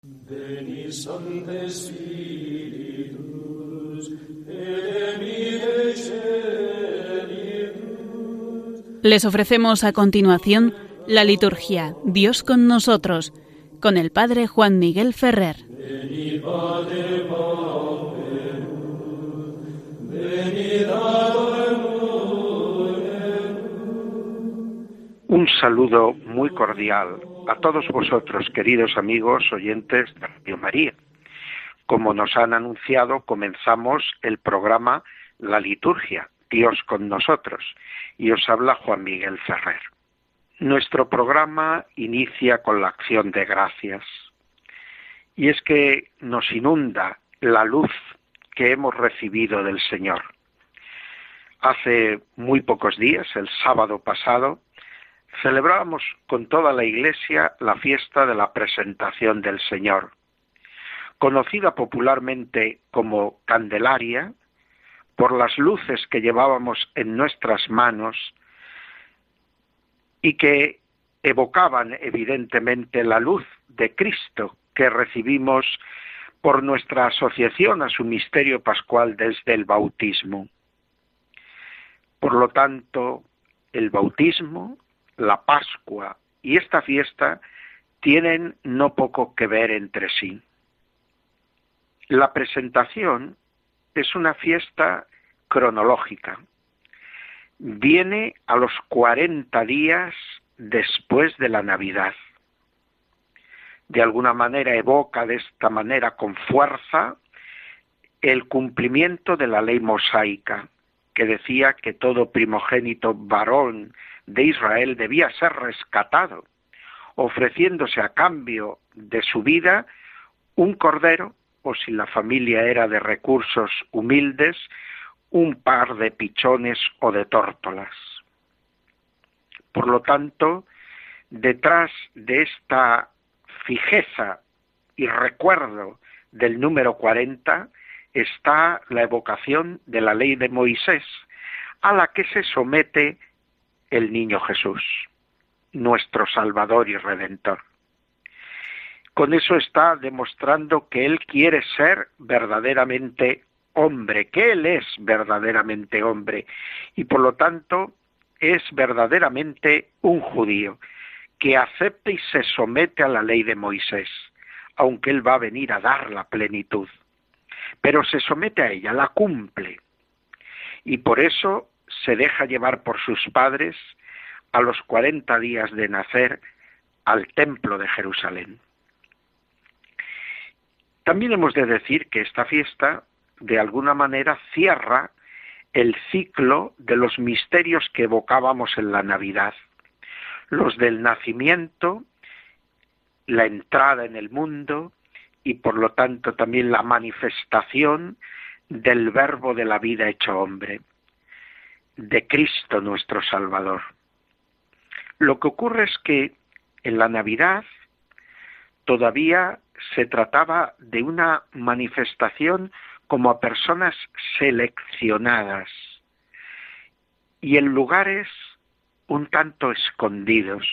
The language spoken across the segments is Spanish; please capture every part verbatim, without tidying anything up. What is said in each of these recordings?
Veni Sancte Spiritus, et emite Celibus. Les ofrecemos a continuación la liturgia Dios con nosotros, con el Padre Juan Miguel Ferrer. Veni Pater Pauperus, veni Dator Munerus. Un saludo muy cordial a todos vosotros, queridos amigos oyentes de Radio María. Como nos han anunciado, comenzamos el programa La Liturgia, Dios con nosotros, y os habla Juan Miguel Ferrer. Nuestro programa inicia con la acción de gracias, y es que nos inunda la luz que hemos recibido del Señor. Hace muy pocos días, el sábado pasado, celebrábamos con toda la Iglesia la fiesta de la presentación del Señor, conocida popularmente como Candelaria, por las luces que llevábamos en nuestras manos y que evocaban evidentemente la luz de Cristo que recibimos por nuestra asociación a su misterio pascual desde el bautismo. Por lo tanto, el bautismo, la Pascua y esta fiesta tienen no poco que ver entre sí. La presentación es una fiesta cronológica. Viene a los cuarenta días después de la Navidad. De alguna manera evoca de esta manera con fuerza el cumplimiento de la ley mosaica, que decía que todo primogénito varón de Israel debía ser rescatado, ofreciéndose a cambio de su vida un cordero, o si la familia era de recursos humildes, un par de pichones o de tórtolas. Por lo tanto, detrás de esta fijeza y recuerdo del número cuarenta está la evocación de la ley de Moisés, a la que se somete el niño Jesús, nuestro Salvador y Redentor. Con eso está demostrando que Él quiere ser verdaderamente hombre, que Él es verdaderamente hombre, y por lo tanto es verdaderamente un judío, que acepta y se somete a la ley de Moisés, aunque Él va a venir a dar la plenitud. Pero se somete a ella, la cumple, y por eso se deja llevar por sus padres a los cuarenta días de nacer al templo de Jerusalén. También hemos de decir que esta fiesta, de alguna manera, cierra el ciclo de los misterios que evocábamos en la Navidad, los del nacimiento, la entrada en el mundo y por lo tanto también la manifestación del Verbo de la vida hecho hombre, de Cristo nuestro Salvador. Lo que ocurre es que en la Navidad todavía se trataba de una manifestación como a personas seleccionadas y en lugares un tanto escondidos.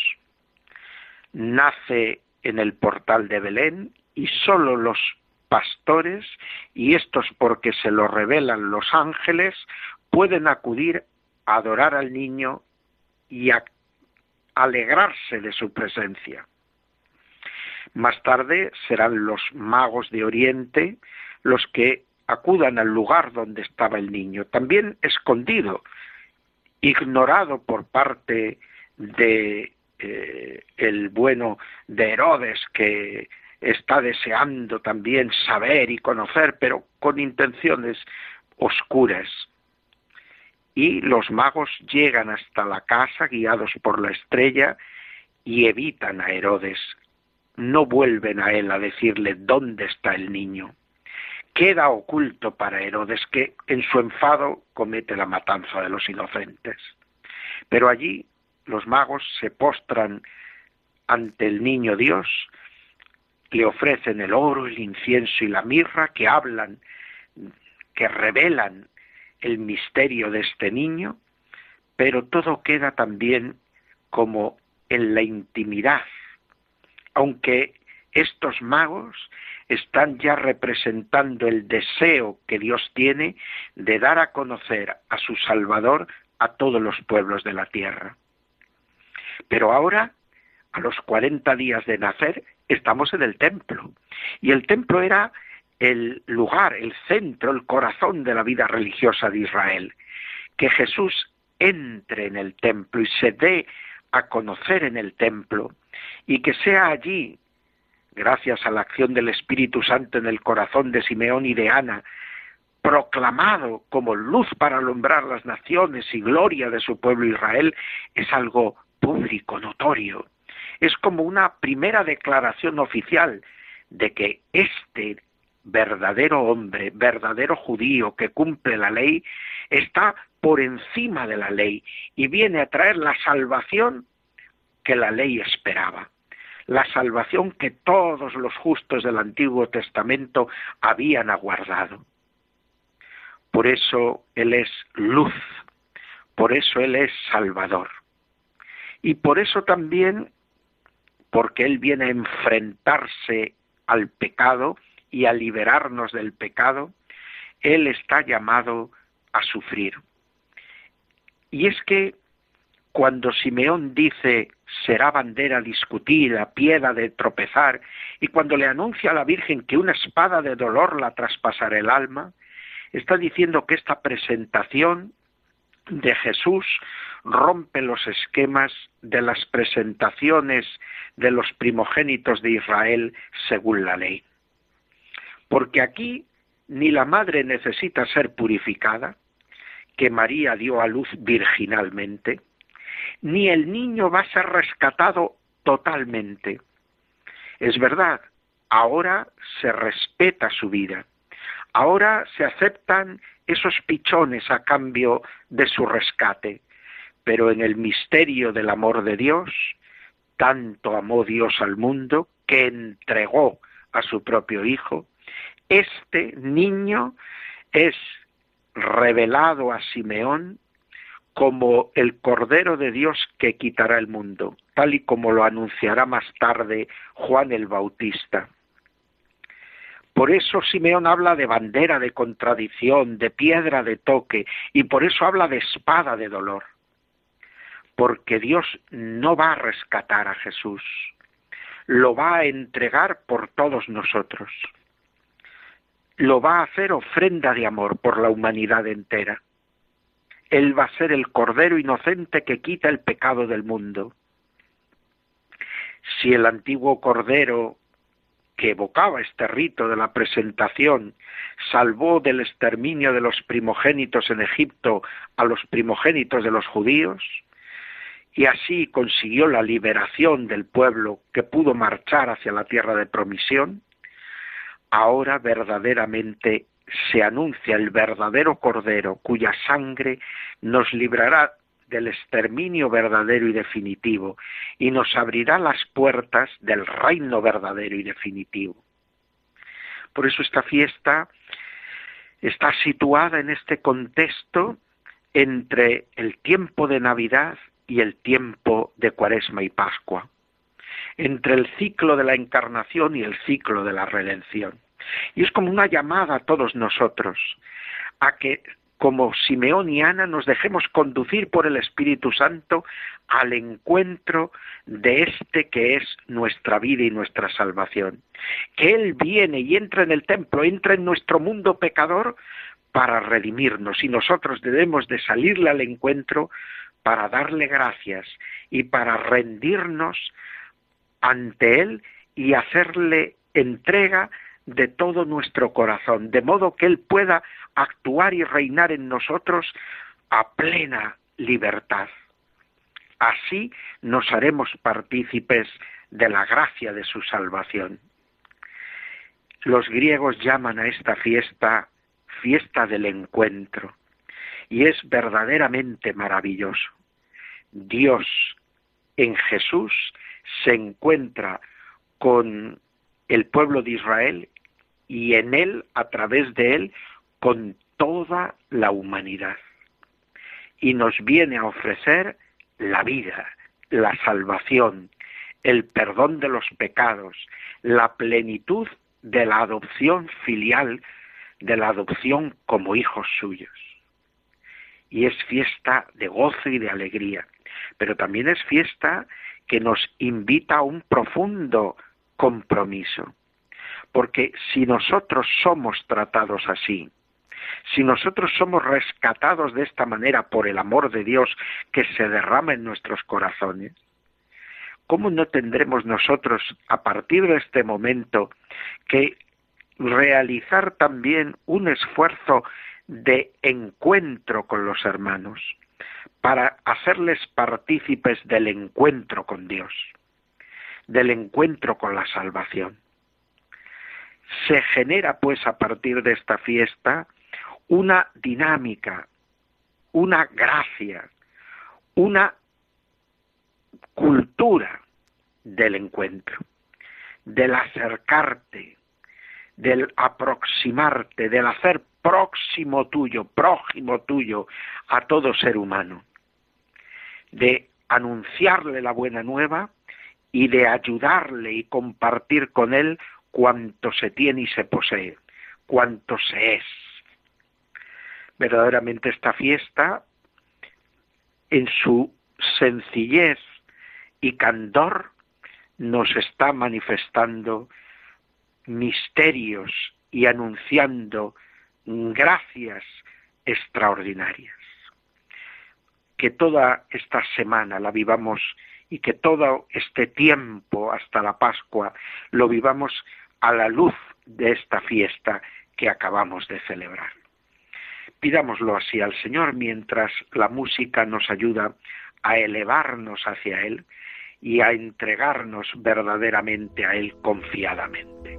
Nace en el portal de Belén y solo los pastores, y estos porque se lo revelan los ángeles, pueden acudir a adorar al niño y a alegrarse de su presencia. Más tarde serán los magos de Oriente los que acudan al lugar donde estaba el niño, también escondido, ignorado por parte de eh, el bueno de Herodes, que está deseando también saber y conocer, pero con intenciones oscuras. Y los magos llegan hasta la casa guiados por la estrella y evitan a Herodes. No vuelven a él a decirle dónde está el niño. Queda oculto para Herodes, que en su enfado comete la matanza de los inocentes. Pero allí los magos se postran ante el niño Dios, le ofrecen el oro, el incienso y la mirra, que hablan, que revelan el misterio de este niño, pero todo queda también como en la intimidad, aunque estos magos están ya representando el deseo que Dios tiene de dar a conocer a su Salvador a todos los pueblos de la tierra. Pero ahora, a los cuarenta días de nacer, estamos en el templo. Y el templo era el lugar, el centro, el corazón de la vida religiosa de Israel. Que Jesús entre en el templo y se dé a conocer en el templo, y que sea allí, gracias a la acción del Espíritu Santo en el corazón de Simeón y de Ana, proclamado como luz para alumbrar las naciones y gloria de su pueblo Israel, es algo público, notorio. Es como una primera declaración oficial de que este verdadero hombre, verdadero judío que cumple la ley, está por encima de la ley y viene a traer la salvación que la ley esperaba. La salvación que todos los justos del Antiguo Testamento habían aguardado. Por eso Él es luz, por eso Él es Salvador. Y por eso también, porque Él viene a enfrentarse al pecado y a liberarnos del pecado, Él está llamado a sufrir. Y es que cuando Simeón dice será bandera discutida, piedra de tropezar, y cuando le anuncia a la Virgen que una espada de dolor la traspasará el alma, está diciendo que esta presentación de Jesús rompe los esquemas de las presentaciones de los primogénitos de Israel según la ley. Porque aquí ni la madre necesita ser purificada, que María dio a luz virginalmente, ni el niño va a ser rescatado totalmente. Es verdad, ahora se respeta su vida, ahora se aceptan esos pichones a cambio de su rescate, pero en el misterio del amor de Dios, tanto amó Dios al mundo que entregó a su propio Hijo. Este niño es revelado a Simeón como el Cordero de Dios que quitará el mundo, tal y como lo anunciará más tarde Juan el Bautista. Por eso Simeón habla de bandera de contradicción, de piedra de toque, y por eso habla de espada de dolor. Porque Dios no va a rescatar a Jesús, lo va a entregar por todos nosotros. Lo va a hacer ofrenda de amor por la humanidad entera. Él va a ser el Cordero inocente que quita el pecado del mundo. Si el antiguo Cordero que evocaba este rito de la presentación salvó del exterminio de los primogénitos en Egipto a los primogénitos de los judíos, y así consiguió la liberación del pueblo que pudo marchar hacia la tierra de promisión, ahora verdaderamente se anuncia el verdadero Cordero cuya sangre nos librará del exterminio verdadero y definitivo y nos abrirá las puertas del reino verdadero y definitivo. Por eso esta fiesta está situada en este contexto entre el tiempo de Navidad y el tiempo de Cuaresma y Pascua, entre el ciclo de la Encarnación y el ciclo de la Redención. Y es como una llamada a todos nosotros a que, como Simeón y Ana, nos dejemos conducir por el Espíritu Santo al encuentro de este que es nuestra vida y nuestra salvación. Que Él viene y entra en el templo, entra en nuestro mundo pecador para redimirnos, y nosotros debemos de salirle al encuentro para darle gracias y para rendirnos ante Él y hacerle entrega de todo nuestro corazón, de modo que Él pueda actuar y reinar en nosotros a plena libertad. Así nos haremos partícipes de la gracia de su salvación. Los griegos llaman a esta fiesta fiesta del encuentro, y es verdaderamente maravilloso. Dios en Jesús se encuentra con el pueblo de Israel y en Él, a través de Él, con toda la humanidad. Y nos viene a ofrecer la vida, la salvación, el perdón de los pecados, la plenitud de la adopción filial, de la adopción como hijos suyos. Y es fiesta de gozo y de alegría, pero también es fiesta que nos invita a un profundo compromiso, porque si nosotros somos tratados así, si nosotros somos rescatados de esta manera por el amor de Dios que se derrama en nuestros corazones, ¿cómo no tendremos nosotros, a partir de este momento, que realizar también un esfuerzo de encuentro con los hermanos, para hacerles partícipes del encuentro con Dios, del encuentro con la salvación? Se genera, pues, a partir de esta fiesta, una dinámica, una gracia, una cultura del encuentro, del acercarte, del aproximarte, del hacer próximo tuyo, prójimo tuyo a todo ser humano, de anunciarle la buena nueva y de ayudarle y compartir con él cuanto se tiene y se posee, cuanto se es. Verdaderamente esta fiesta, en su sencillez y candor, nos está manifestando misterios y anunciando gracias extraordinarias. Que toda esta semana la vivamos y que todo este tiempo hasta la Pascua lo vivamos a la luz de esta fiesta que acabamos de celebrar. Pidámoslo así al Señor mientras la música nos ayuda a elevarnos hacia Él y a entregarnos verdaderamente a Él confiadamente.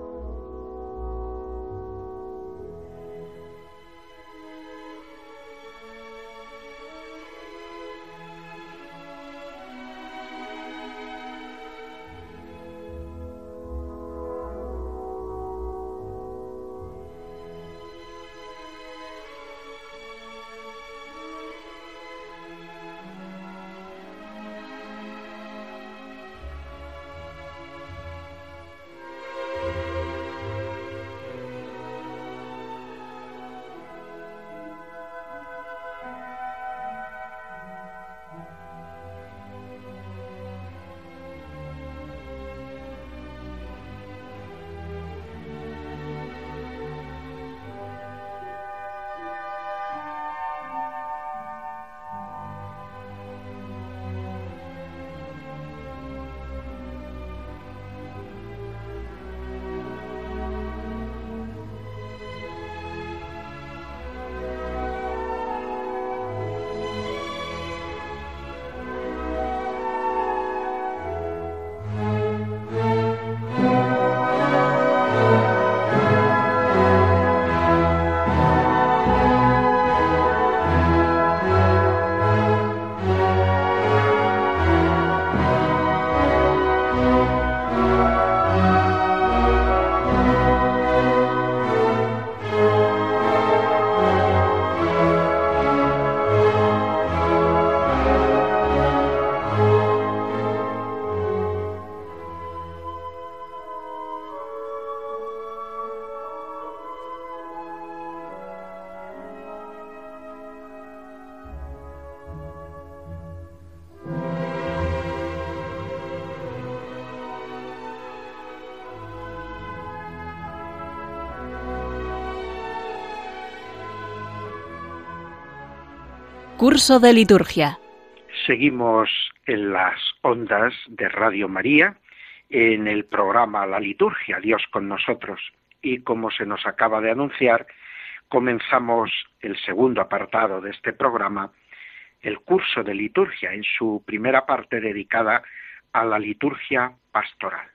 Curso de liturgia. Seguimos en las ondas de Radio María, en el programa La Liturgia, Dios con nosotros. Y como se nos acaba de anunciar, comenzamos el segundo apartado de este programa, el curso de liturgia, en su primera parte dedicada a la liturgia pastoral.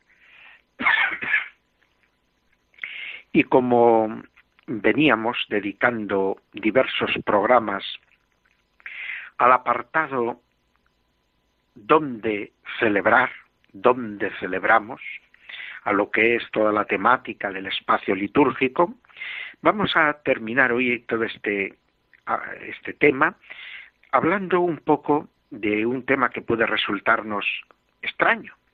Y como veníamos dedicando diversos programas al apartado donde celebrar, donde celebramos, a lo que es toda la temática del espacio litúrgico, vamos a terminar hoy todo este, este tema hablando un poco de un tema que puede resultarnos extraño,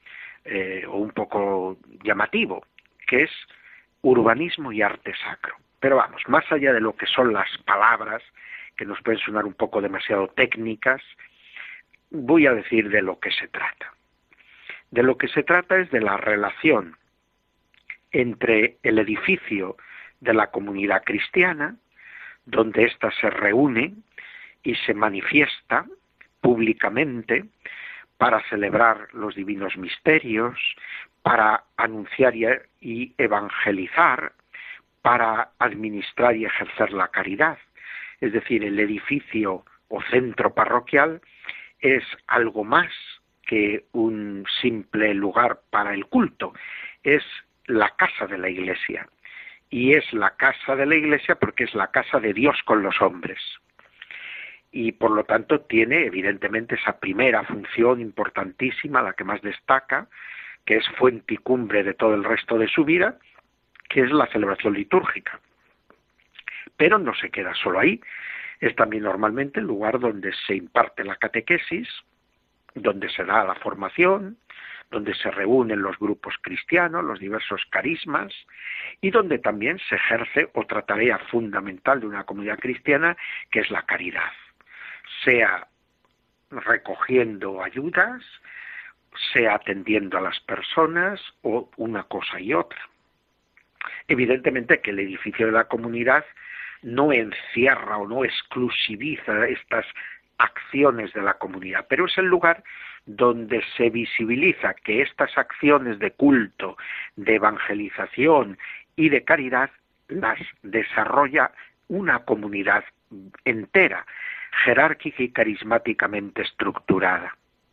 eh, o un poco llamativo, que es urbanismo y arte sacro. Pero vamos, más allá de lo que son las palabras, que nos pueden sonar un poco demasiado técnicas, voy a decir de lo que se trata. De lo que se trata es de la relación entre el edificio de la comunidad cristiana, donde ésta se reúne y se manifiesta públicamente para celebrar los divinos misterios, para anunciar y evangelizar, para administrar y ejercer la caridad. Es decir, el edificio o centro parroquial es algo más que un simple lugar para el culto, es la casa de la Iglesia. Y es la casa de la Iglesia porque es la casa de Dios con los hombres. Y por lo tanto tiene evidentemente esa primera función importantísima, la que más destaca, que es fuente y cumbre de todo el resto de su vida, que es la celebración litúrgica. Pero no se queda solo ahí, es también normalmente el lugar donde se imparte la catequesis, donde se da la formación, donde se reúnen los grupos cristianos, los diversos carismas, y donde también se ejerce otra tarea fundamental de una comunidad cristiana, que es la caridad, sea recogiendo ayudas, sea atendiendo a las personas, o una cosa y otra. Evidentemente que el edificio de la comunidad no encierra o no exclusiviza estas acciones de la comunidad, pero es el lugar donde se visibiliza que estas acciones de culto, de evangelización y de caridad las desarrolla una comunidad entera, jerárquica y carismáticamente estructurada.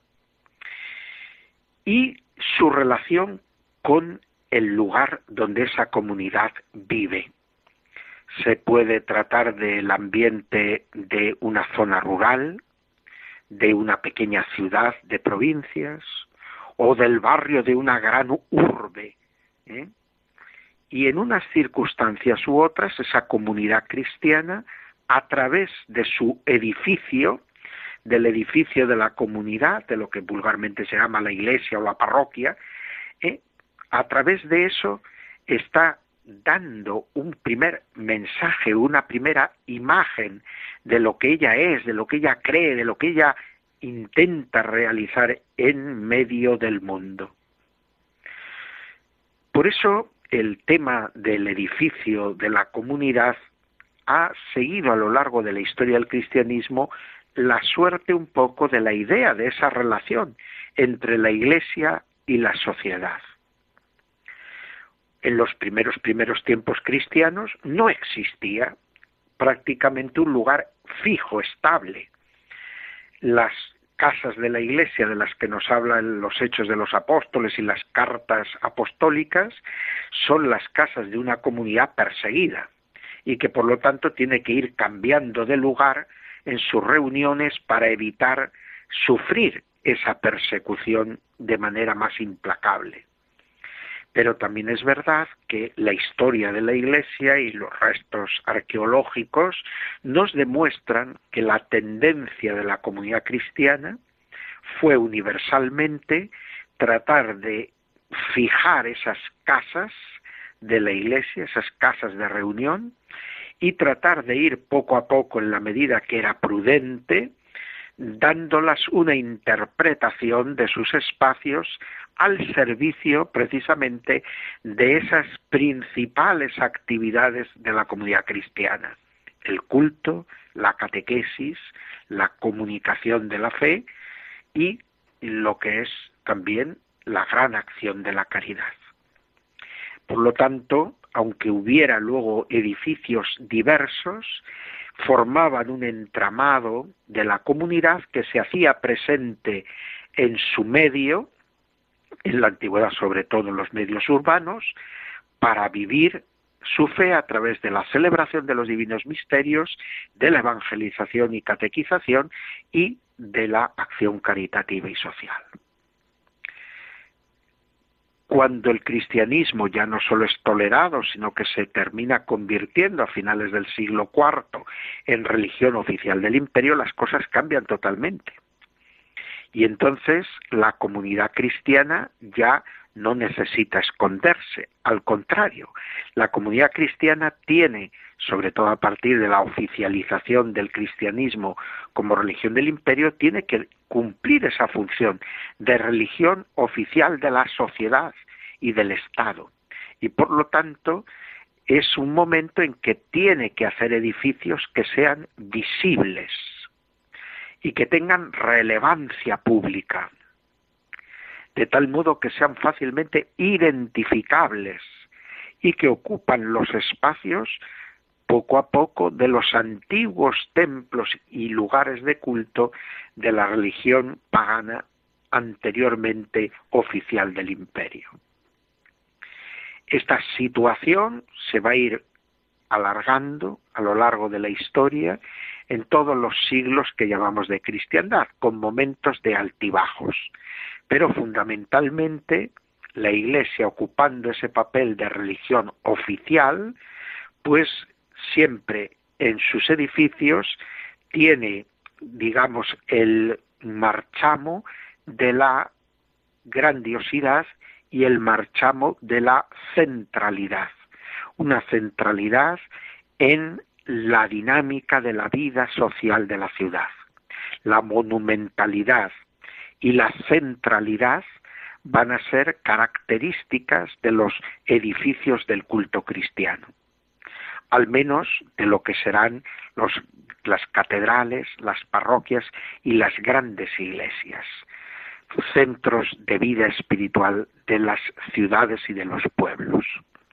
Y su relación con el lugar donde esa comunidad vive. Se puede tratar del ambiente de una zona rural, de una pequeña ciudad de provincias, o del barrio de una gran urbe, ¿eh? Y en unas circunstancias u otras, esa comunidad cristiana, a través de su edificio, del edificio de la comunidad, de lo que vulgarmente se llama la iglesia o la parroquia, ¿eh? a través de eso está dando un primer mensaje, una primera imagen de lo que ella es, de lo que ella cree, de lo que ella intenta realizar en medio del mundo. Por eso el tema del edificio de la comunidad ha seguido a lo largo de la historia del cristianismo la suerte un poco de la idea de esa relación entre la Iglesia y la sociedad. En los primeros primeros tiempos cristianos no existía prácticamente un lugar fijo, estable. Las casas de la Iglesia de las que nos hablan los Hechos de los Apóstoles y las cartas apostólicas son las casas de una comunidad perseguida y que por lo tanto tiene que ir cambiando de lugar en sus reuniones para evitar sufrir esa persecución de manera más implacable. Pero también es verdad que la historia de la Iglesia y los restos arqueológicos nos demuestran que la tendencia de la comunidad cristiana fue universalmente tratar de fijar esas casas de la Iglesia, esas casas de reunión, y tratar de ir poco a poco, en la medida que era prudente, dándolas una interpretación de sus espacios al servicio precisamente de esas principales actividades de la comunidad cristiana: el culto, la catequesis, la comunicación de la fe y lo que es también la gran acción de la caridad. Por lo tanto, aunque hubiera luego edificios diversos, formaban un entramado de la comunidad que se hacía presente en su medio, en la antigüedad sobre todo en los medios urbanos, para vivir su fe a través de la celebración de los divinos misterios, de la evangelización y catequización y de la acción caritativa y social. Cuando el cristianismo ya no solo es tolerado, sino que se termina convirtiendo a finales del siglo cuarto en religión oficial del imperio, las cosas cambian totalmente. Y entonces la comunidad cristiana ya no necesita esconderse, al contrario, la comunidad cristiana tiene, sobre todo a partir de la oficialización del cristianismo como religión del imperio, tiene que cumplir esa función de religión oficial de la sociedad y del Estado. Y por lo tanto, es un momento en que tiene que hacer edificios que sean visibles y que tengan relevancia pública, de tal modo que sean fácilmente identificables y que ocupan los espacios poco a poco de los antiguos templos y lugares de culto de la religión pagana anteriormente oficial del imperio. Esta situación se va a ir alargando a lo largo de la historia en todos los siglos que llamamos de cristiandad, con momentos de altibajos. Pero fundamentalmente la Iglesia, ocupando ese papel de religión oficial, pues siempre en sus edificios tiene, digamos, el marchamo de la grandiosidad y el marchamo de la centralidad. Una centralidad en la dinámica de la vida social de la ciudad. La monumentalidad y la centralidad van a ser características de los edificios del culto cristiano, al menos de lo que serán los, las catedrales, las parroquias y las grandes iglesias, centros de vida espiritual de las ciudades y de los pueblos.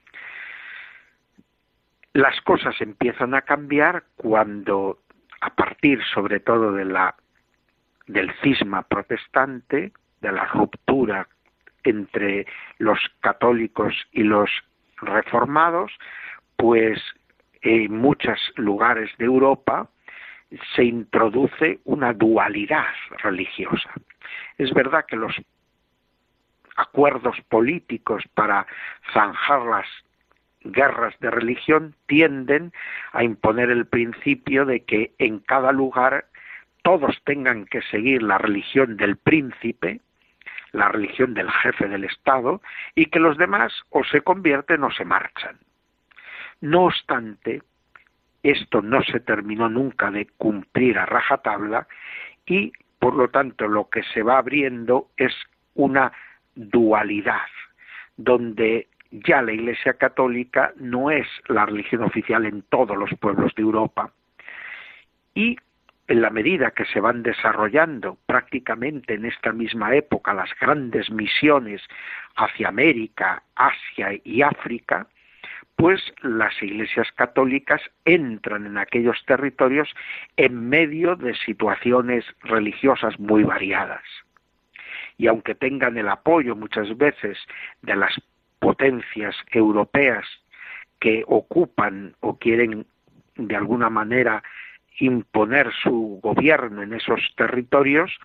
Las cosas empiezan a cambiar cuando, a partir sobre todo de la, del cisma protestante, de la ruptura entre los católicos y los reformados, pues en muchos lugares de Europa se introduce una dualidad religiosa. Es verdad que los acuerdos políticos para zanjar las guerras de religión tienden a imponer el principio de que en cada lugar todos tengan que seguir la religión del príncipe, la religión del jefe del Estado, y que los demás o se convierten o se marchan. No obstante, esto no se terminó nunca de cumplir a rajatabla y, por lo tanto, lo que se va abriendo es una dualidad, donde ya la Iglesia Católica no es la religión oficial en todos los pueblos de Europa. Y en la medida que se van desarrollando prácticamente en esta misma época las grandes misiones hacia América, Asia y África, pues las iglesias católicas entran en aquellos territorios en medio de situaciones religiosas muy variadas. Y aunque tengan el apoyo muchas veces de las potencias europeas que ocupan o quieren de alguna manera imponer su gobierno en esos territorios,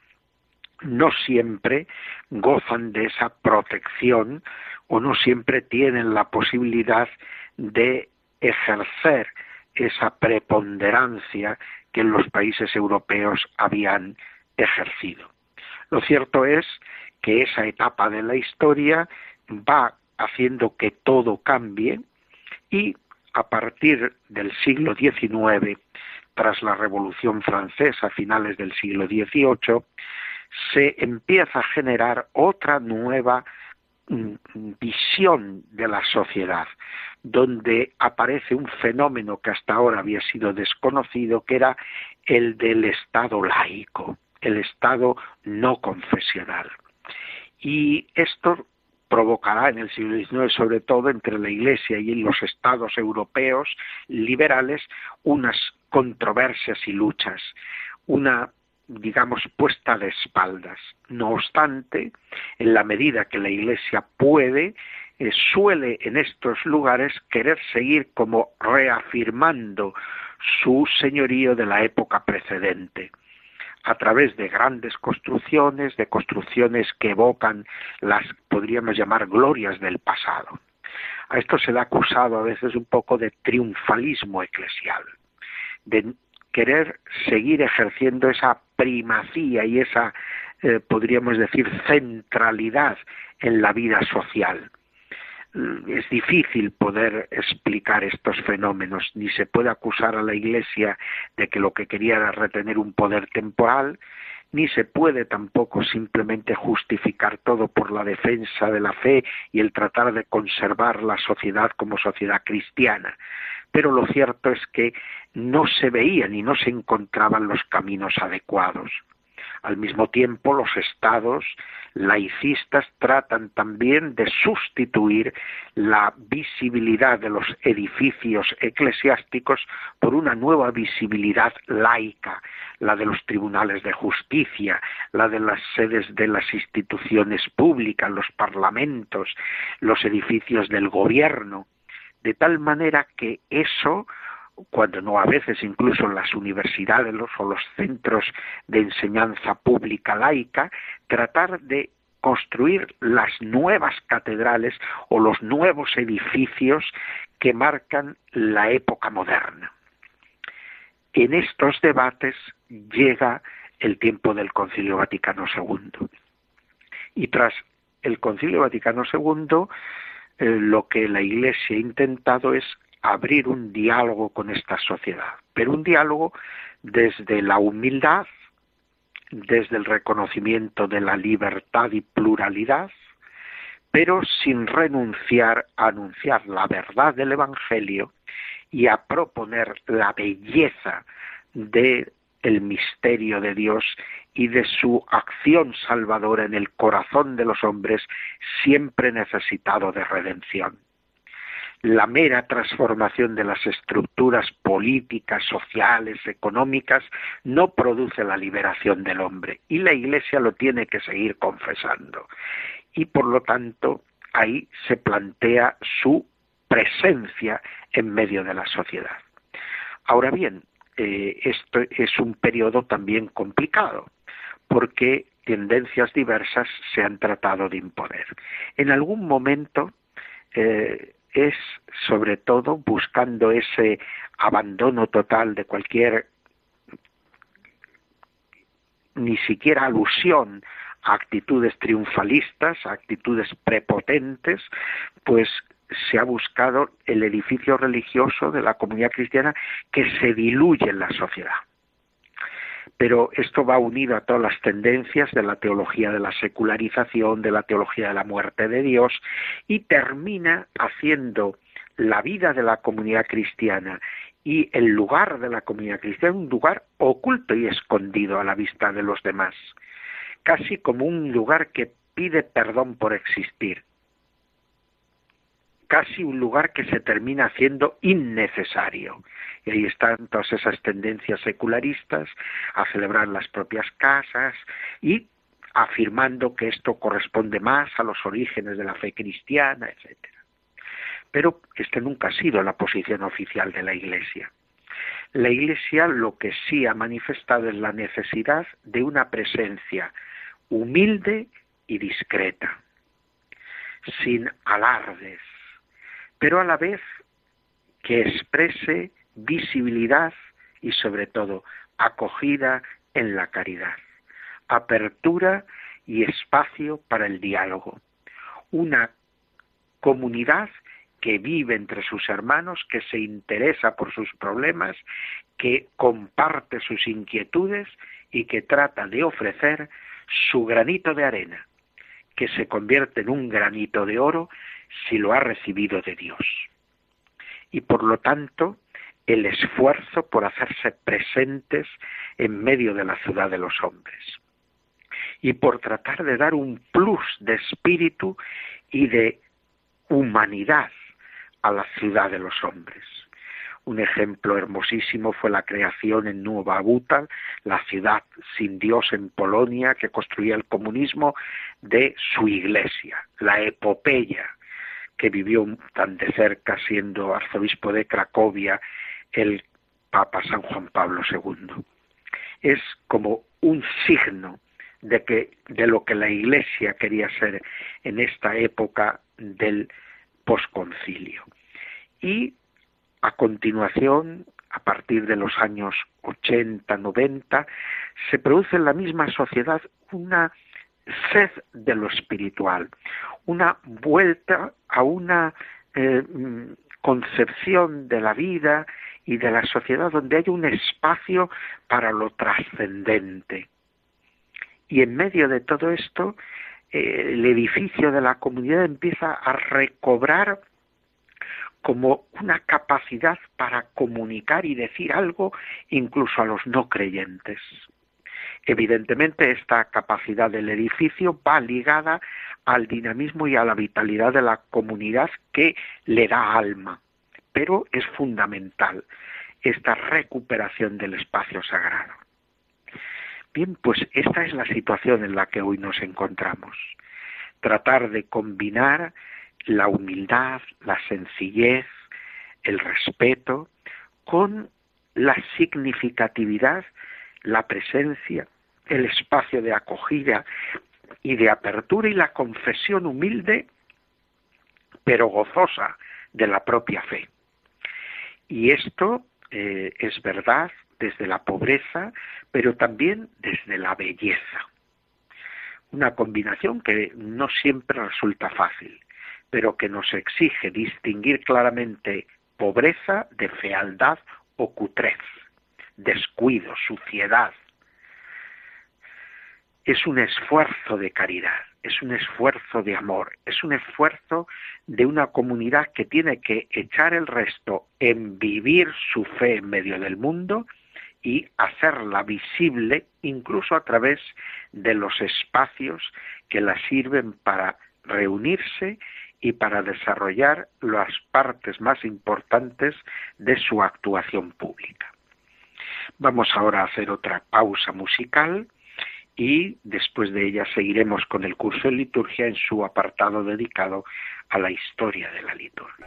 no siempre gozan de esa protección o no siempre tienen la posibilidad de ejercer esa preponderancia que en los países europeos habían ejercido. Lo cierto es que esa etapa de la historia va haciendo que todo cambie y a partir del siglo diecinueve, tras la Revolución Francesa a finales del siglo dieciocho, se empieza a generar otra nueva mm, visión de la sociedad, donde aparece un fenómeno que hasta ahora había sido desconocido, que era el del Estado laico, el Estado no confesional. Y esto provocará en el siglo diecinueve, sobre todo entre la Iglesia y los estados europeos liberales, unas controversias y luchas, una, digamos, puesta de espaldas. No obstante, en la medida que la Iglesia puede, eh, suele en estos lugares querer seguir como reafirmando su señorío de la época precedente, a través de grandes construcciones, de construcciones que evocan las, podríamos llamar, glorias del pasado. A esto se le ha acusado a veces un poco de triunfalismo eclesial, de querer seguir ejerciendo esa primacía y esa eh, podríamos decir, centralidad en la vida social. Es difícil poder explicar estos fenómenos, ni se puede acusar a la Iglesia de que lo que quería era retener un poder temporal, ni se puede tampoco simplemente justificar todo por la defensa de la fe y el tratar de conservar la sociedad como sociedad cristiana. Pero lo cierto es que no se veían y no se encontraban los caminos adecuados. Al mismo tiempo, los estados laicistas tratan también de sustituir la visibilidad de los edificios eclesiásticos por una nueva visibilidad laica, la de los tribunales de justicia, la de las sedes de las instituciones públicas, los parlamentos, los edificios del gobierno, de tal manera que eso, cuando no a veces incluso en las universidades o los centros de enseñanza pública laica, tratar de construir las nuevas catedrales o los nuevos edificios que marcan la época moderna. En estos debates llega el tiempo del Concilio Vaticano segundo. Y tras el Concilio Vaticano segundo, eh, lo que la Iglesia ha intentado es abrir un diálogo con esta sociedad, pero un diálogo desde la humildad, desde el reconocimiento de la libertad y pluralidad, pero sin renunciar a anunciar la verdad del Evangelio y a proponer la belleza del misterio de Dios y de su acción salvadora en el corazón de los hombres siempre necesitado de redención. La mera transformación de las estructuras políticas, sociales, económicas, no produce la liberación del hombre, y la Iglesia lo tiene que seguir confesando. Y por lo tanto, ahí se plantea su presencia en medio de la sociedad. Ahora bien, eh, esto es un periodo también complicado, porque tendencias diversas se han tratado de imponer. En algún momento, eh, es sobre todo buscando ese abandono total de cualquier, ni siquiera alusión a actitudes triunfalistas, a actitudes prepotentes, pues se ha buscado el edificio religioso de la comunidad cristiana que se diluye en la sociedad. Pero esto va unido a todas las tendencias de la teología de la secularización, de la teología de la muerte de Dios, y termina haciendo la vida de la comunidad cristiana y el lugar de la comunidad cristiana un lugar oculto y escondido a la vista de los demás, casi como un lugar que pide perdón por existir, casi un lugar que se termina haciendo innecesario. Y ahí están todas esas tendencias secularistas a celebrar las propias casas y afirmando que esto corresponde más a los orígenes de la fe cristiana, etcétera. Pero esta nunca ha sido la posición oficial de la Iglesia. La Iglesia lo que sí ha manifestado es la necesidad de una presencia humilde y discreta, sin alardes, pero a la vez que exprese visibilidad y sobre todo acogida en la caridad, apertura y espacio para el diálogo. Una comunidad que vive entre sus hermanos, que se interesa por sus problemas, que comparte sus inquietudes y que trata de ofrecer su granito de arena, que se convierte en un granito de oro si lo ha recibido de Dios. Y por lo tanto, el esfuerzo por hacerse presentes en medio de la ciudad de los hombres. Y por tratar de dar un plus de espíritu y de humanidad a la ciudad de los hombres. Un ejemplo hermosísimo fue la creación en Nowa Huta, la ciudad sin Dios en Polonia, que construía el comunismo, de su iglesia, la epopeya que vivió tan de cerca siendo arzobispo de Cracovia el Papa San Juan Pablo segundo. Es como un signo de que de lo que la Iglesia quería ser en esta época del posconcilio. Y a continuación, a partir de los años ochenta, noventa, se produce en la misma sociedad una sed de lo espiritual, una vuelta a una eh, concepción de la vida y de la sociedad donde hay un espacio para lo trascendente. Y en medio de todo esto, eh, el edificio de la comunidad empieza a recobrar como una capacidad para comunicar y decir algo incluso a los no creyentes. Evidentemente, esta capacidad del edificio va ligada al dinamismo y a la vitalidad de la comunidad que le da alma, pero es fundamental esta recuperación del espacio sagrado. Bien, pues esta es la situación en la que hoy nos encontramos. Tratar de combinar la humildad, la sencillez, el respeto, con la significatividad, la presencia, el espacio de acogida y de apertura y la confesión humilde, pero gozosa, de la propia fe. Y esto eh, es verdad desde la pobreza, pero también desde la belleza. Una combinación que no siempre resulta fácil, pero que nos exige distinguir claramente pobreza de fealdad o cutrez, descuido, suciedad. Es un esfuerzo de caridad, es un esfuerzo de amor, es un esfuerzo de una comunidad que tiene que echar el resto en vivir su fe en medio del mundo y hacerla visible incluso a través de los espacios que la sirven para reunirse y para desarrollar las partes más importantes de su actuación pública. Vamos ahora a hacer otra pausa musical y después de ella seguiremos con el curso de liturgia en su apartado dedicado a la historia de la liturgia.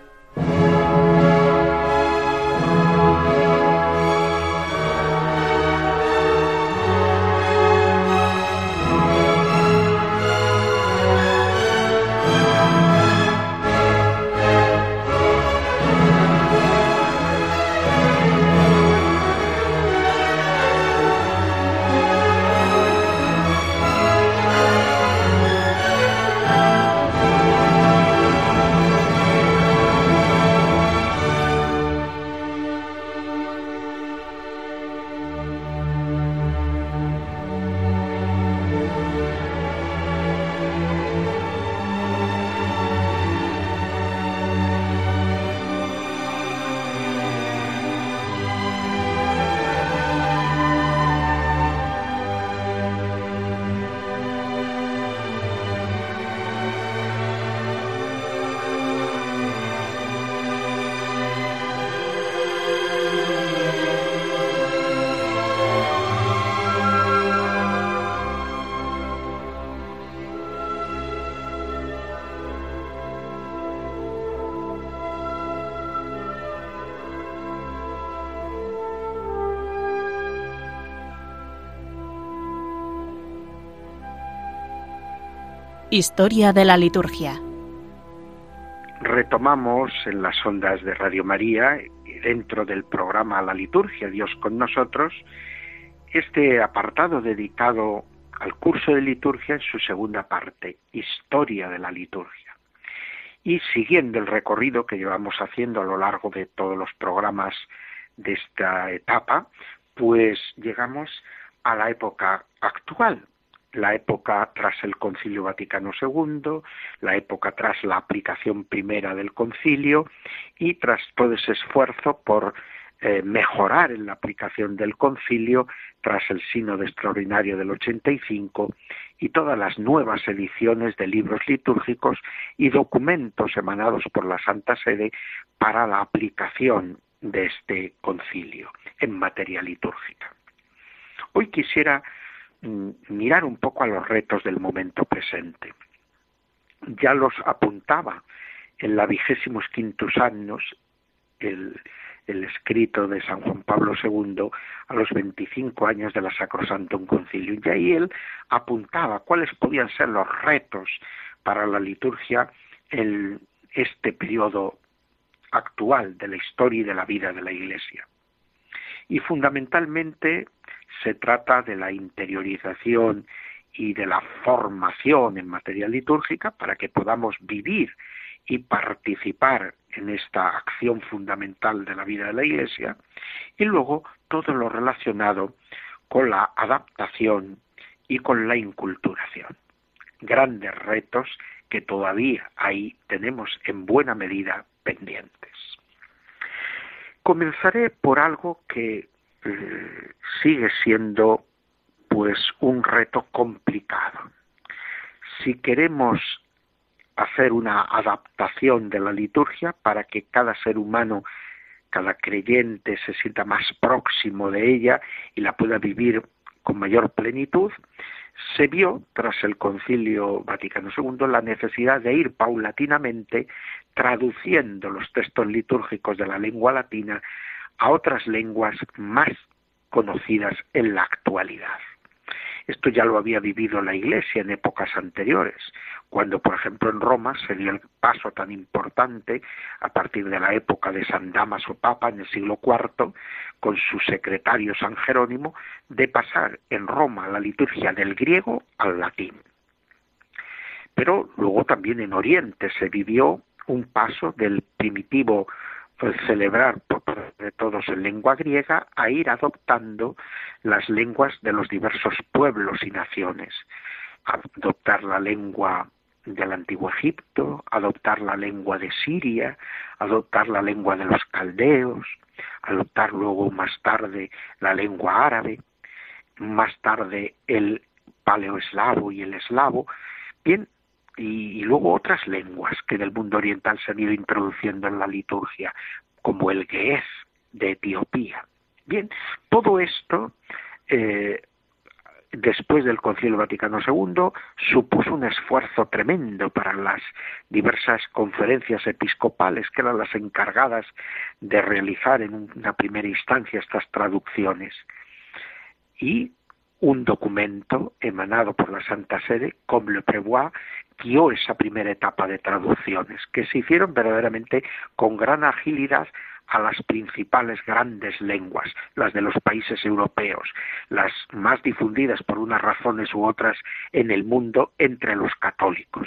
Historia de la liturgia. Retomamos en las ondas de Radio María y dentro del programa La Liturgia, Dios con nosotros, este apartado dedicado al curso de liturgia en su segunda parte, Historia de la liturgia. Y siguiendo el recorrido que llevamos haciendo a lo largo de todos los programas de esta etapa, pues llegamos a la época actual, la época tras el Concilio Vaticano segundo, la época tras la aplicación primera del concilio y tras todo ese esfuerzo por eh, mejorar en la aplicación del concilio tras el Sínodo Extraordinario del ochenta y cinco y todas las nuevas ediciones de libros litúrgicos y documentos emanados por la Santa Sede para la aplicación de este concilio en materia litúrgica. Hoy quisiera mirar un poco a los retos del momento presente. Ya los apuntaba en la vigésimos quintus annos, el, el escrito de San Juan Pablo segundo, a los veinticinco años de la Sacrosantum Concilium, y ahí él apuntaba cuáles podían ser los retos para la liturgia en este periodo actual de la historia y de la vida de la Iglesia. Y fundamentalmente se trata de la interiorización y de la formación en materia litúrgica para que podamos vivir y participar en esta acción fundamental de la vida de la Iglesia, y luego todo lo relacionado con la adaptación y con la inculturación. Grandes retos que todavía ahí tenemos en buena medida pendientes. Comenzaré por algo que eh, sigue siendo pues un reto complicado. Si queremos hacer una adaptación de la liturgia para que cada ser humano, cada creyente se sienta más próximo de ella y la pueda vivir con mayor plenitud, se vio tras el Concilio Vaticano segundo la necesidad de ir paulatinamente traduciendo los textos litúrgicos de la lengua latina a otras lenguas más conocidas en la actualidad. Esto ya lo había vivido la Iglesia en épocas anteriores, cuando, por ejemplo, en Roma se dio el paso tan importante a partir de la época de San Dámaso Papa en el siglo cuarto, con su secretario San Jerónimo, de pasar en Roma la liturgia del griego al latín. Pero luego también en Oriente se vivió un paso del primitivo pues, celebrar por parte de todos en lengua griega a ir adoptando las lenguas de los diversos pueblos y naciones, adoptar la lengua del antiguo Egipto, adoptar la lengua de Siria, adoptar la lengua de los caldeos, adoptar luego más tarde la lengua árabe, más tarde el paleoeslavo y el eslavo, bien, y, y luego otras lenguas que del mundo oriental se han ido introduciendo en la liturgia, como el ge'ez de Etiopía. Bien, todo esto eh, después del Concilio Vaticano segundo, supuso un esfuerzo tremendo para las diversas conferencias episcopales, que eran las encargadas de realizar en una primera instancia estas traducciones. Y un documento emanado por la Santa Sede, Comme le prévoit, guió esa primera etapa de traducciones, que se hicieron verdaderamente con gran agilidad a las principales grandes lenguas, las de los países europeos, las más difundidas por unas razones u otras en el mundo entre los católicos.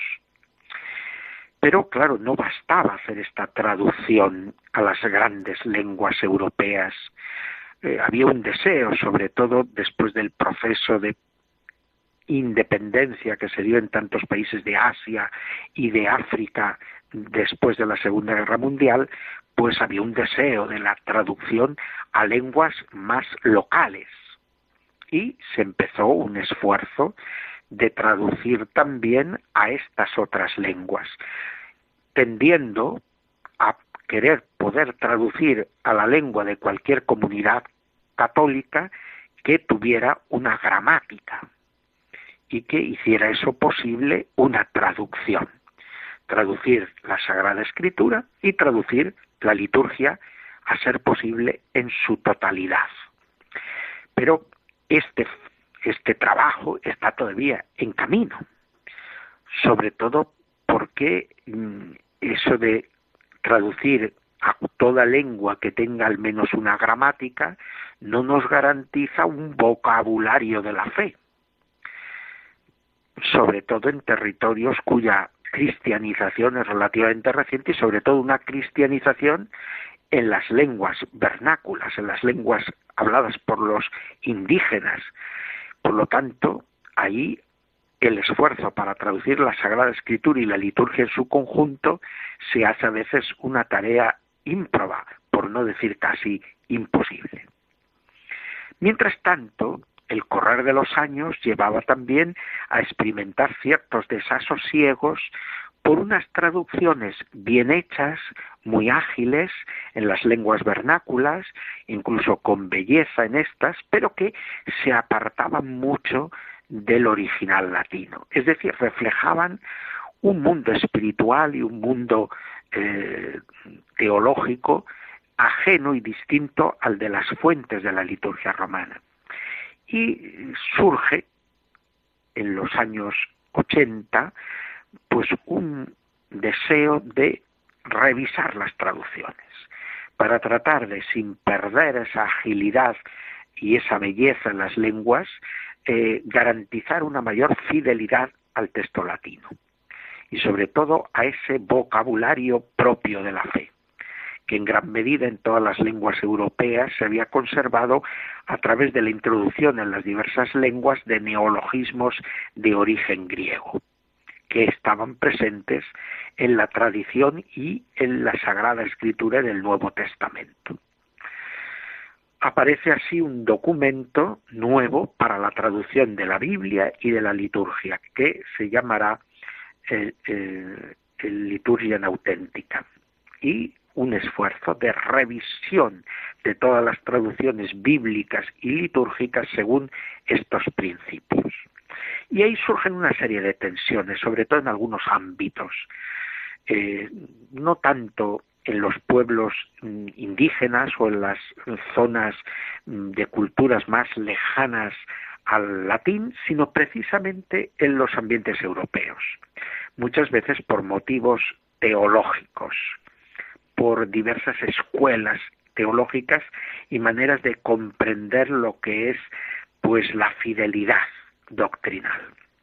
Pero claro, no bastaba hacer esta traducción a las grandes lenguas europeas. Eh, había un deseo, sobre todo después del proceso de independencia que se dio en tantos países de Asia y de África después de la Segunda Guerra Mundial, pues había un deseo de la traducción a lenguas más locales. Y se empezó un esfuerzo de traducir también a estas otras lenguas, tendiendo a querer poder traducir a la lengua de cualquier comunidad católica que tuviera una gramática y que hiciera eso posible una traducción. Traducir la Sagrada Escritura y traducir la liturgia a ser posible en su totalidad. Pero este, este trabajo está todavía en camino, sobre todo porque mmm, eso de traducir a toda lengua que tenga al menos una gramática no nos garantiza un vocabulario de la fe, sobre todo en territorios cuya cristianización es relativamente reciente y sobre todo una cristianización en las lenguas vernáculas, en las lenguas habladas por los indígenas. Por lo tanto, ahí el esfuerzo para traducir la Sagrada Escritura y la liturgia en su conjunto se hace a veces una tarea ímproba, por no decir casi imposible. Mientras tanto, el correr de los años llevaba también a experimentar ciertos desasosiegos por unas traducciones bien hechas, muy ágiles en las lenguas vernáculas, incluso con belleza en estas, pero que se apartaban mucho del original latino. Es decir, reflejaban un mundo espiritual y un mundo eh, teológico ajeno y distinto al de las fuentes de la liturgia romana. Y surge en los años ochenta pues un deseo de revisar las traducciones para tratar de, sin perder esa agilidad y esa belleza en las lenguas, eh, garantizar una mayor fidelidad al texto latino y sobre todo a ese vocabulario propio de la fe, que en gran medida en todas las lenguas europeas se había conservado a través de la introducción en las diversas lenguas de neologismos de origen griego, que estaban presentes en la tradición y en la Sagrada Escritura del Nuevo Testamento. Aparece así un documento nuevo para la traducción de la Biblia y de la liturgia, que se llamará el, el, el Liturgia Auténtica, y un esfuerzo de revisión de todas las traducciones bíblicas y litúrgicas según estos principios. Y ahí surgen una serie de tensiones, sobre todo en algunos ámbitos, eh, no tanto en los pueblos indígenas o en las zonas de culturas más lejanas al latín, sino precisamente en los ambientes europeos, muchas veces por motivos teológicos, por diversas escuelas teológicas y maneras de comprender lo que es pues la fidelidad doctrinal.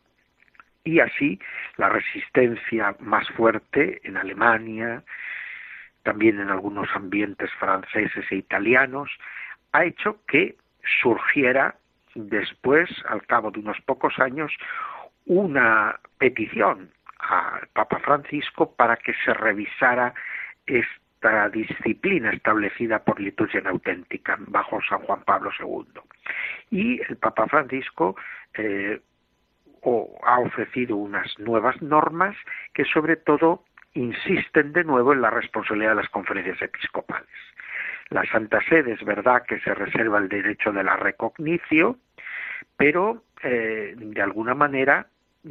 Y así la resistencia más fuerte en Alemania, también en algunos ambientes franceses e italianos, ha hecho que surgiera después, al cabo de unos pocos años, una petición al Papa Francisco para que se revisara esta disciplina establecida por Liturgia Auténtica bajo San Juan Pablo segundo. Y el Papa Francisco eh, o ha ofrecido unas nuevas normas que sobre todo insisten de nuevo en la responsabilidad de las conferencias episcopales. La Santa Sede es verdad que se reserva el derecho de la recognición, pero eh, de alguna manera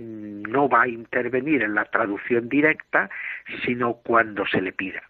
no va a intervenir en la traducción directa, sino cuando se le pida,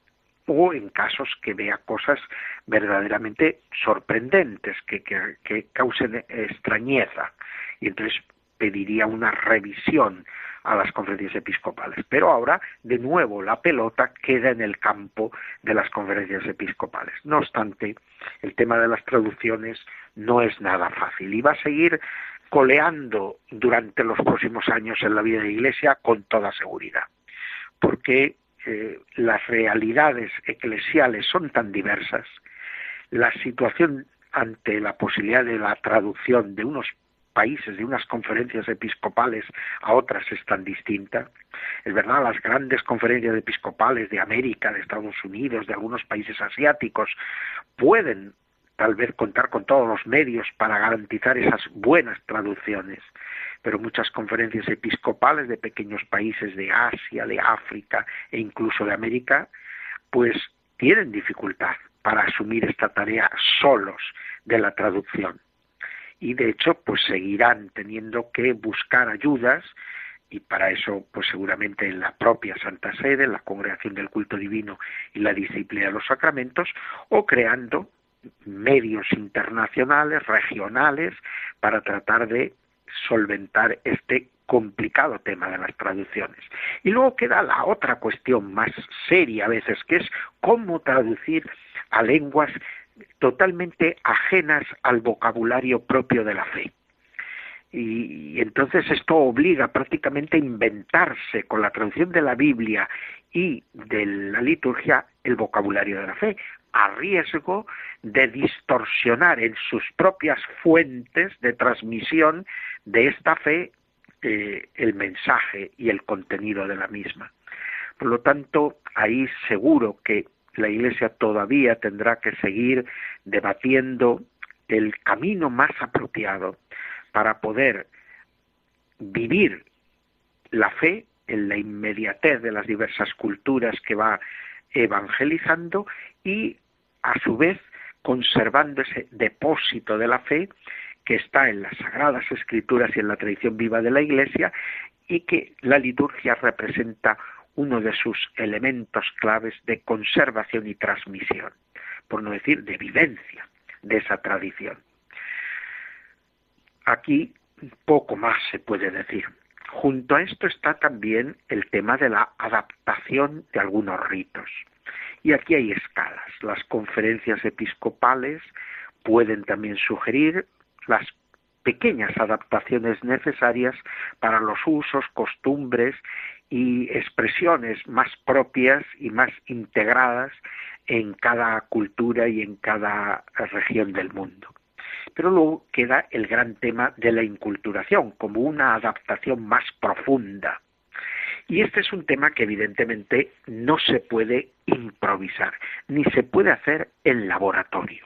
o en casos que vea cosas verdaderamente sorprendentes, que, que, que causen extrañeza, y entonces pediría una revisión a las conferencias episcopales. Pero ahora, de nuevo, la pelota queda en el campo de las conferencias episcopales. No obstante, el tema de las traducciones no es nada fácil y va a seguir coleando durante los próximos años en la vida de la Iglesia con toda seguridad, porque eh, las realidades eclesiales son tan diversas, la situación ante la posibilidad de la traducción de unos países, de unas conferencias episcopales a otras es tan distinta. Es verdad, las grandes conferencias episcopales de América, de Estados Unidos, de algunos países asiáticos, pueden tal vez contar con todos los medios para garantizar esas buenas traducciones, pero muchas conferencias episcopales de pequeños países de Asia, de África e incluso de América, pues tienen dificultad para asumir esta tarea solos de la traducción. Y de hecho, pues seguirán teniendo que buscar ayudas, y para eso, pues seguramente en la propia Santa Sede, en la Congregación del Culto Divino y la Disciplina de los Sacramentos, o creando medios internacionales, regionales, para tratar de solventar este complicado tema de las traducciones. Y luego queda la otra cuestión más seria a veces, que es cómo traducir a lenguas totalmente ajenas al vocabulario propio de la fe. Y, y entonces esto obliga prácticamente a inventarse con la traducción de la Biblia y de la liturgia el vocabulario de la fe, a riesgo de distorsionar en sus propias fuentes de transmisión de esta fe eh, el mensaje y el contenido de la misma. Por lo tanto, ahí seguro que la Iglesia todavía tendrá que seguir debatiendo el camino más apropiado para poder vivir la fe en la inmediatez de las diversas culturas que va evangelizando y a su vez conservando ese depósito de la fe que está en las Sagradas Escrituras y en la tradición viva de la Iglesia, y que la liturgia representa uno de sus elementos claves de conservación y transmisión, por no decir de vivencia de esa tradición. Aquí poco más se puede decir. Junto a esto está también el tema de la adaptación de algunos ritos. Y aquí hay escalas. Las conferencias episcopales pueden también sugerir las pequeñas adaptaciones necesarias para los usos, costumbres y expresiones más propias y más integradas en cada cultura y en cada región del mundo. Pero luego queda el gran tema de la inculturación, como una adaptación más profunda. Y este es un tema que evidentemente no se puede improvisar, ni se puede hacer en laboratorio.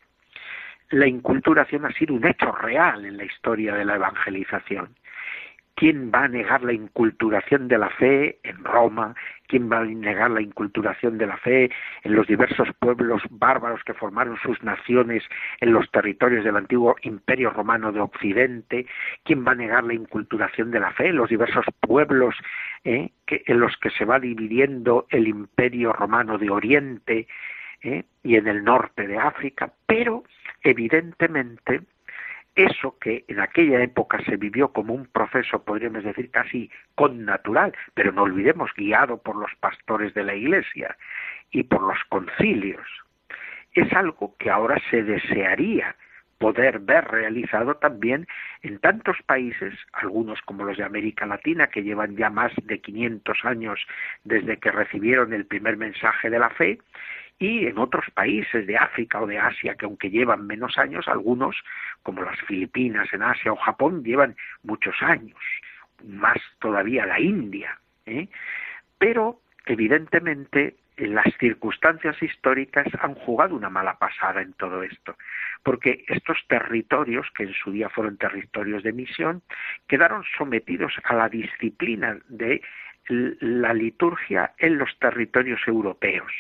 La inculturación ha sido un hecho real en la historia de la evangelización. ¿Quién va a negar la inculturación de la fe en Roma? ¿Quién va a negar la inculturación de la fe en los diversos pueblos bárbaros que formaron sus naciones en los territorios del antiguo Imperio Romano de Occidente? ¿Quién va a negar la inculturación de la fe en los diversos pueblos eh, que, en los que se va dividiendo el Imperio Romano de Oriente eh, y en el norte de África? Pero, evidentemente, eso que en aquella época se vivió como un proceso, podríamos decir, casi connatural, pero no olvidemos, guiado por los pastores de la Iglesia y por los concilios, es algo que ahora se desearía poder ver realizado también en tantos países, algunos como los de América Latina, que llevan ya más de quinientos años desde que recibieron el primer mensaje de la fe, y en otros países de África o de Asia que aunque llevan menos años, algunos, como las Filipinas en Asia o Japón, llevan muchos años, más todavía la India, ¿eh? Pero evidentemente las circunstancias históricas han jugado una mala pasada en todo esto, porque estos territorios, que en su día fueron territorios de misión, quedaron sometidos a la disciplina de la liturgia en los territorios europeos.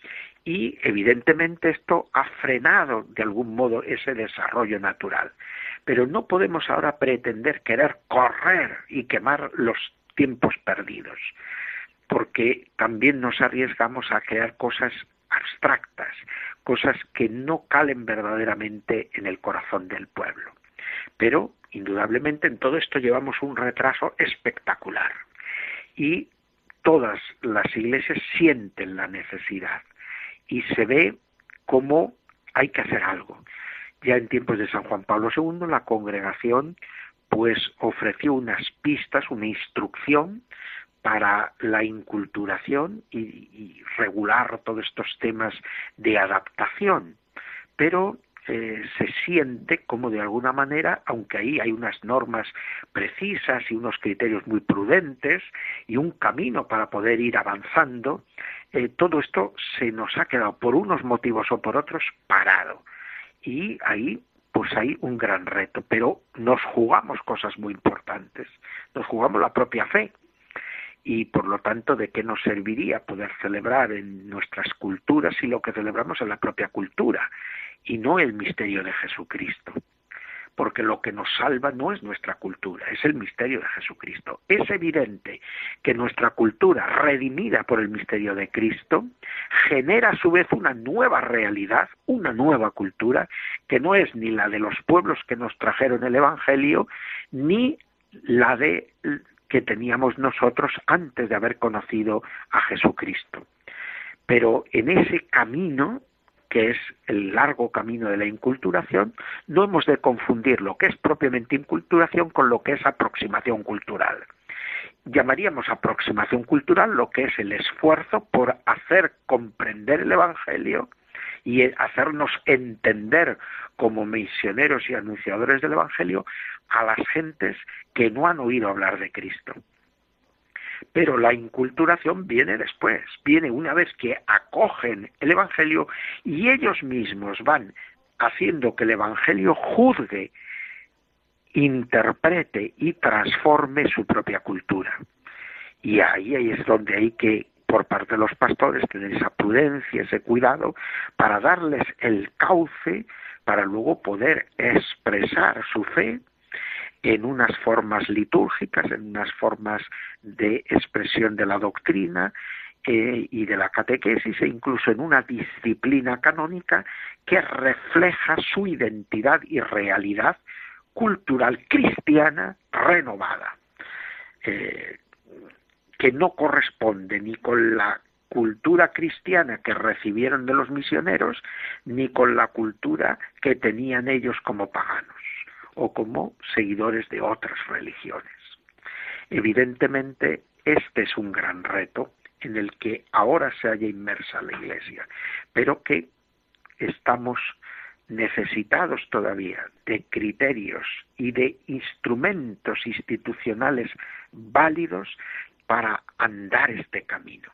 Y evidentemente esto ha frenado de algún modo ese desarrollo natural. Pero no podemos ahora pretender querer correr y quemar los tiempos perdidos, porque también nos arriesgamos a crear cosas abstractas, cosas que no calen verdaderamente en el corazón del pueblo. Pero, indudablemente, en todo esto llevamos un retraso espectacular. Y todas las iglesias sienten la necesidad. Y se ve cómo hay que hacer algo. Ya en tiempos de San Juan Pablo segundo, la congregación pues ofreció unas pistas, una instrucción para la inculturación y, y regular todos estos temas de adaptación. Pero eh, se siente como de alguna manera, aunque ahí hay unas normas precisas y unos criterios muy prudentes y un camino para poder ir avanzando, Eh, todo esto se nos ha quedado por unos motivos o por otros parado. Y ahí pues hay un gran reto, pero nos jugamos cosas muy importantes, nos jugamos la propia fe. Y por lo tanto, ¿de qué nos serviría poder celebrar en nuestras culturas si lo que celebramos es la propia cultura y no el misterio de Jesucristo? Porque lo que nos salva no es nuestra cultura, es el misterio de Jesucristo. Es evidente que nuestra cultura, redimida por el misterio de Cristo, genera a su vez una nueva realidad, una nueva cultura, que no es ni la de los pueblos que nos trajeron el Evangelio, ni la de que teníamos nosotros antes de haber conocido a Jesucristo. Pero en ese camino, que es el largo camino de la inculturación, no hemos de confundir lo que es propiamente inculturación con lo que es aproximación cultural. Llamaríamos aproximación cultural lo que es el esfuerzo por hacer comprender el Evangelio y hacernos entender como misioneros y anunciadores del Evangelio a las gentes que no han oído hablar de Cristo. Pero la inculturación viene después, viene una vez que acogen el Evangelio y ellos mismos van haciendo que el Evangelio juzgue, interprete y transforme su propia cultura. Y ahí, ahí es donde hay que, por parte de los pastores, tener esa prudencia, ese cuidado, para darles el cauce, para luego poder expresar su fe en unas formas litúrgicas, en unas formas de expresión de la doctrina eh, y de la catequesis, e incluso en una disciplina canónica que refleja su identidad y realidad cultural cristiana renovada, eh, que no corresponde ni con la cultura cristiana que recibieron de los misioneros, ni con la cultura que tenían ellos como paganos. o como seguidores de otras religiones. Evidentemente, este es un gran reto en el que ahora se halla inmersa la Iglesia, pero que estamos necesitados todavía de criterios y de instrumentos institucionales válidos para andar este camino.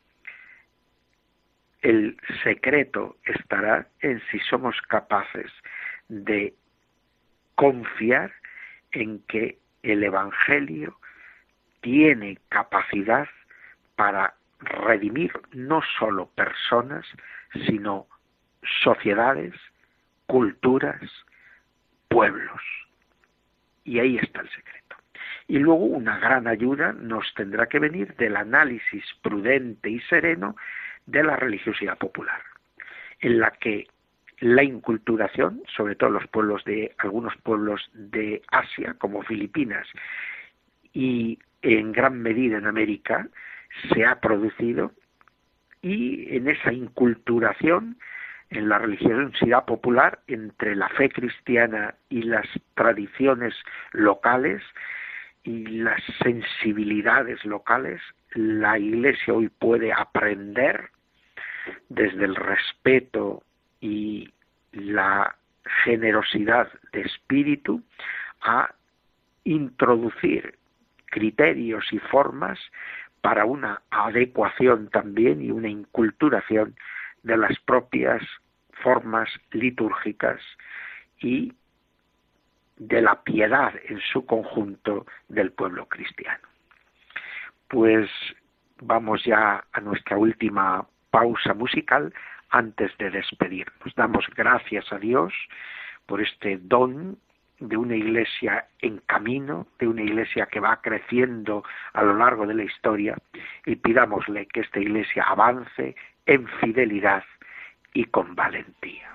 El secreto estará en si somos capaces de confiar en que el Evangelio tiene capacidad para redimir no solo personas, sino sociedades, culturas, pueblos. Y ahí está el secreto. Y luego una gran ayuda nos tendrá que venir del análisis prudente y sereno de la religiosidad popular, en la que la inculturación, sobre todo los pueblos de algunos pueblos de Asia, como Filipinas, y en gran medida en América, se ha producido, y en esa inculturación, en la religiosidad popular, entre la fe cristiana y las tradiciones locales y las sensibilidades locales, la Iglesia hoy puede aprender desde el respeto y la generosidad de espíritu a introducir criterios y formas para una adecuación también y una inculturación de las propias formas litúrgicas y de la piedad en su conjunto del pueblo cristiano. Pues vamos ya a nuestra última pausa musical antes de despedirnos. Damos gracias a Dios por este don de una iglesia en camino, de una iglesia que va creciendo a lo largo de la historia, y pidámosle que esta iglesia avance en fidelidad y con valentía.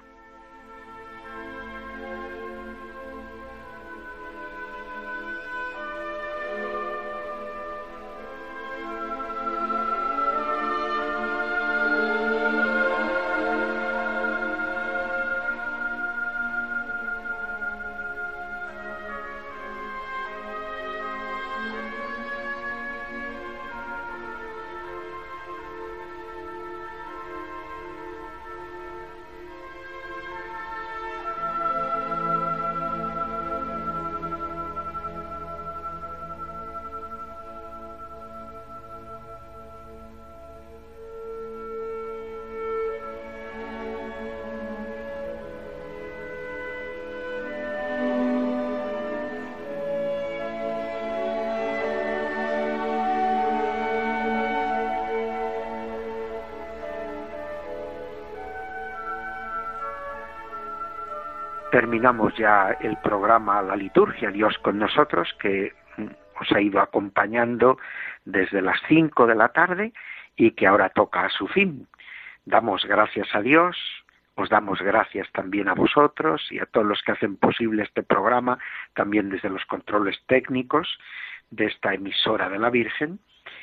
Terminamos ya el programa La Liturgia, Dios con nosotros, que os ha ido acompañando desde las cinco de la tarde y que ahora toca a su fin. Damos gracias a Dios, os damos gracias también a vosotros y a todos los que hacen posible este programa, también desde los controles técnicos de esta emisora de la Virgen.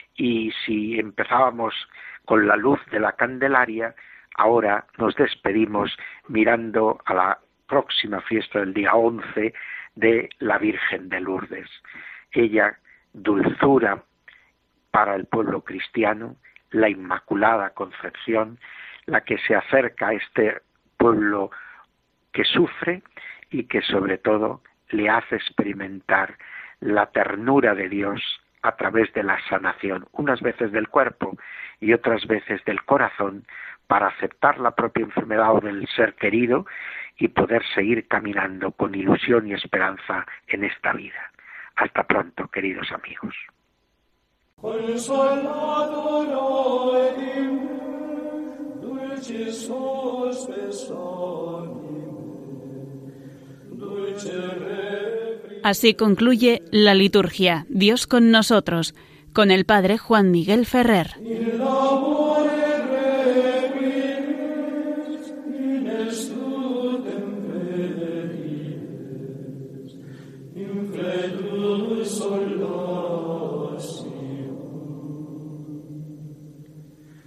Y si empezábamos con la luz de la Candelaria, ahora nos despedimos mirando a la próxima fiesta del día once de la Virgen de Lourdes. Ella, dulzura para el pueblo cristiano, la Inmaculada Concepción, la que se acerca a este pueblo que sufre y que sobre todo le hace experimentar la ternura de Dios a través de la sanación, unas veces del cuerpo y otras veces del corazón, para aceptar la propia enfermedad o del ser querido y poder seguir caminando con ilusión y esperanza en esta vida. Hasta pronto, queridos amigos. Así concluye la liturgia Dios con nosotros, con el Padre Juan Miguel Ferrer.